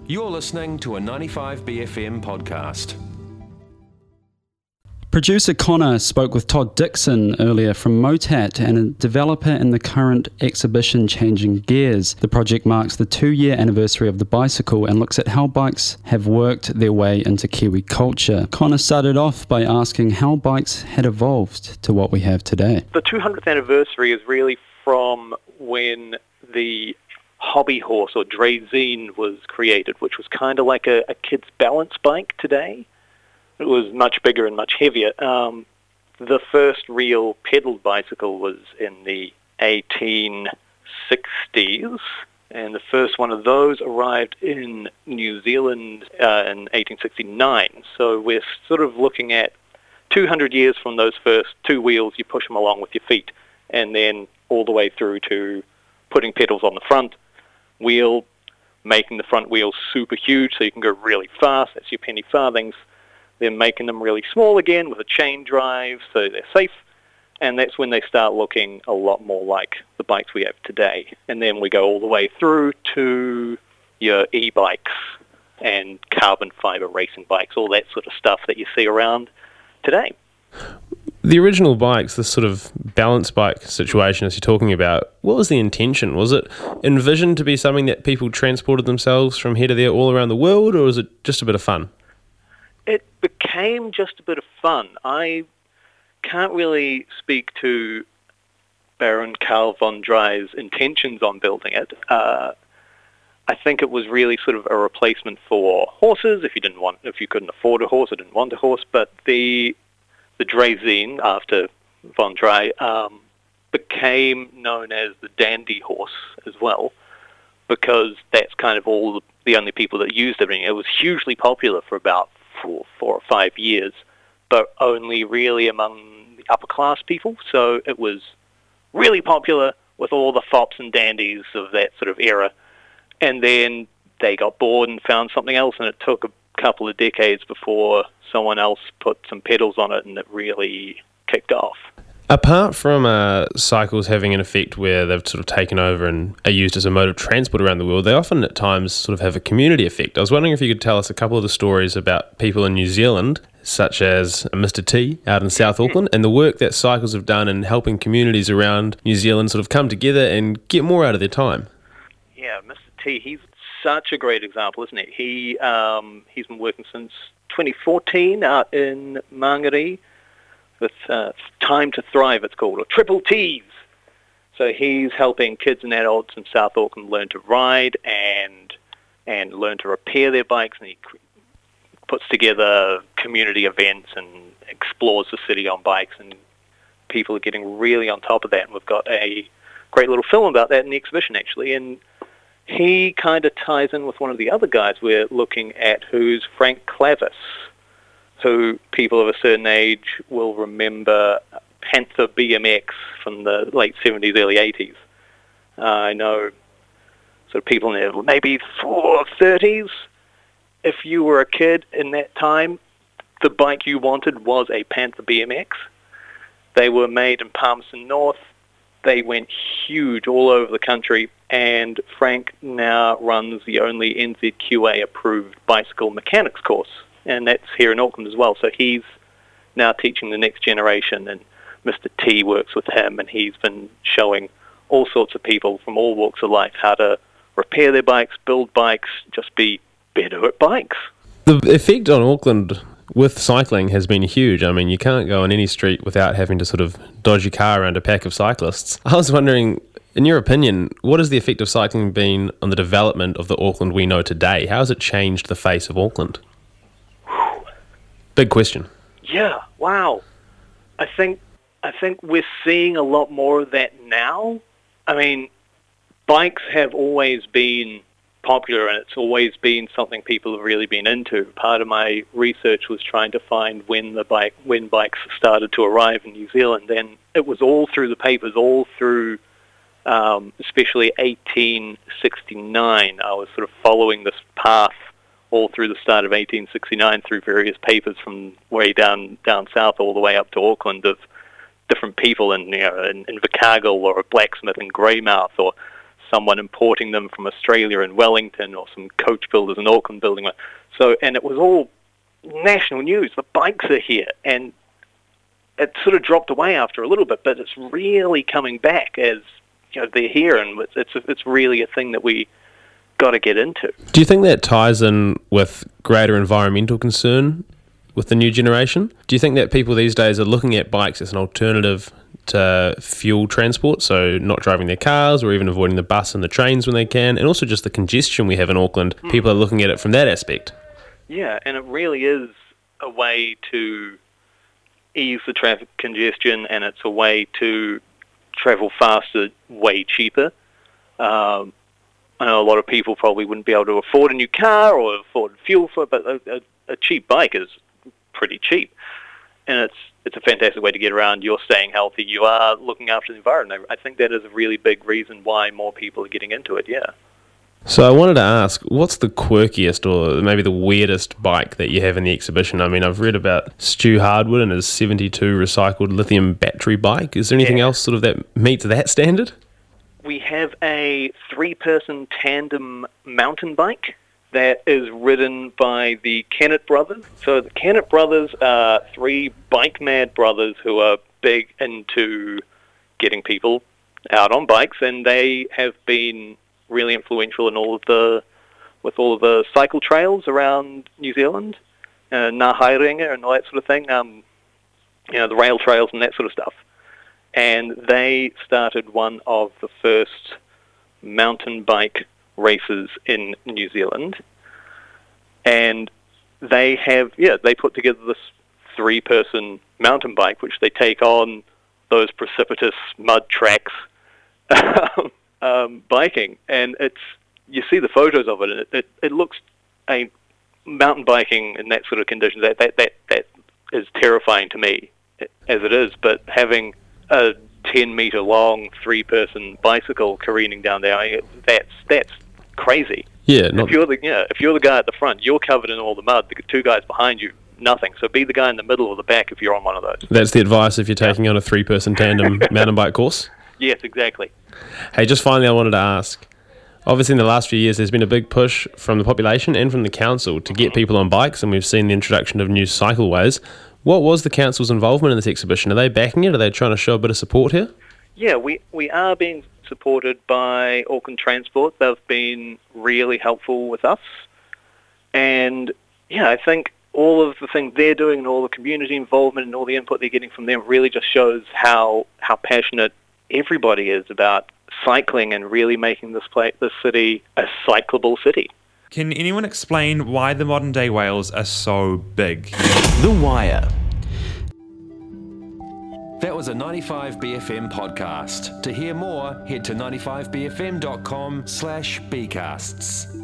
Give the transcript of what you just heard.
You're listening to a 95BFM podcast. Producer Connor spoke with Todd Dixon earlier from Motat and a developer in the current exhibition Changing Gears. The project marks the 2-year anniversary of the bicycle and looks at how bikes have worked their way into Kiwi culture. Connor started off by asking how bikes had evolved to what we have today. The 200th anniversary is really from when the hobby horse or Draisine was created, which was kind of like a kid's balance bike today. It was much bigger and much heavier. The first real pedalled bicycle was in the 1860s, and the first one of those arrived in New Zealand in 1869. So we're sort of looking at 200 years from those first two wheels. You push them along with your feet, and then all the way through to putting pedals on the front wheel, making the front wheel super huge so you can go really fast. That's your penny farthings. Then making them really small again with a chain drive so they're safe, and that's when they start looking a lot more like the bikes we have today. And then we go all the way through to your e-bikes and carbon fiber racing bikes, all that sort of stuff that you see around today. The original bikes, this sort of balance bike situation as you're talking about, what was the intention? Was it envisioned to be something that people transported themselves from here to there all around the world, or was it just a bit of fun? It became just a bit of fun. I can't really speak to Baron Karl von Drei's intentions on building it. I think it was really sort of a replacement for horses if you couldn't afford a horse or didn't want a horse. But the Draisine, after von Drei, became known as the dandy horse as well, because that's kind of all the only people that used it. It was hugely popular for about 4 or 5 years, but only really among the upper class people. So it was really popular with all the fops and dandies of that sort of era. And then they got bored and found something else, and it took a couple of decades before someone else put some pedals on it and it really kicked off. Apart from cycles having an effect where they've sort of taken over and are used as a mode of transport around the world, they often at times sort of have a community effect. I was wondering if you could tell us a couple of the stories about people in New Zealand, such as Mr. T out in South Auckland, and the work that cycles have done in helping communities around New Zealand sort of come together and get more out of their time. Yeah, Mr. T, he's such a great example, isn't he? He's been working since 2014 out in Mangere with Time to Thrive, it's called, or Triple T's. So he's helping kids and adults in South Auckland learn to ride and learn to repair their bikes, and he puts together community events and explores the city on bikes, and people are getting really on top of that. And we've got a great little film about that in the exhibition, actually. And he kind of ties in with one of the other guys we're looking at, who's Frank Clavis, who people of a certain age will remember Panther BMX from the late 70s, early 80s. I know sort of people in their maybe 30s. If you were a kid in that time, the bike you wanted was a Panther BMX. They were made in Palmerston North. They went huge all over the country, and Frank now runs the only NZQA-approved bicycle mechanics course, and that's here in Auckland as well. So he's now teaching the next generation, and Mr. T works with him, and he's been showing all sorts of people from all walks of life how to repair their bikes, build bikes, just be better at bikes. The effect on Auckland with cycling has been huge. I mean, you can't go on any street without having to sort of dodge your car around a pack of cyclists. I was wondering, in your opinion, what has the effect of cycling been on the development of the Auckland we know today? How has it changed the face of Auckland? Big question. Yeah, wow. I think we're seeing a lot more of that now. I mean, bikes have always been popular, and it's always been something people have really been into. Part of my research was trying to find when bikes started to arrive in New Zealand, and it was all through the papers, all through especially 1869. I was sort of following this path all through the start of 1869 through various papers from way down south all the way up to Auckland of different people in Invercargill or a blacksmith in Greymouth or someone importing them from Australia in Wellington, or some coach builders in Auckland building one. So, and it was all national news. The bikes are here, and it sort of dropped away after a little bit, but it's really coming back as they're here, and it's really a thing that we got to get into. Do you think that ties in with greater environmental concern with the new generation? Do you think that people these days are looking at bikes as an alternative to fuel transport, so not driving their cars or even avoiding the bus and the trains when they can, and also just the congestion we have in Auckland? People are looking at it from that aspect. Yeah, and it really is a way to ease the traffic congestion, and it's a way to travel faster, way cheaper. I know a lot of people probably wouldn't be able to afford a new car or afford fuel for it, but a cheap bike is pretty cheap, and it's a fantastic way to get around. You're staying healthy, you are looking after the environment. I think that is a really big reason why more people are getting into it, yeah. So I wanted to ask, what's the quirkiest or maybe the weirdest bike that you have in the exhibition? I mean, I've read about Stu Hardwood and his 72 recycled lithium battery bike. Is there anything else sort of that meets that standard? We have a 3-person tandem mountain bike that is ridden by the Kennett brothers. So the Kennett brothers are 3 bike-mad brothers who are big into getting people out on bikes, and they have been really influential in all of the cycle trails around New Zealand, Ngā Haerenga and all that sort of thing, the rail trails and that sort of stuff. And they started one of the first mountain bike races in New Zealand. And they put together this 3-person mountain bike, which they take on those precipitous mud tracks biking, and you see the photos of it, and it looks mountain biking in that sort of condition that is terrifying to me as it is. But having a 10-meter long 3-person bicycle careening down there, that's crazy. Yeah, if you're the guy at the front, you're covered in all the mud. The 2 guys behind you, nothing. So be the guy in the middle or the back if you're on one of those. That's the advice if you're taking on a 3-person tandem mountain bike course? Yes, exactly. Hey, just finally I wanted to ask, obviously in the last few years there's been a big push from the population and from the council to get people on bikes, and we've seen the introduction of new cycleways. What was the council's involvement in this exhibition? Are they backing it? Are they trying to show a bit of support here? Yeah, we are being supported by Auckland Transport. They've been really helpful with us. And yeah, I think all of the things they're doing and all the community involvement and all the input they're getting from them really just shows how passionate everybody is about cycling and really making this city a cyclable city. Can anyone explain why the modern day whales are so big? The Wire. That was a 95BFM podcast. To hear more, head to 95bfm.com/bcasts.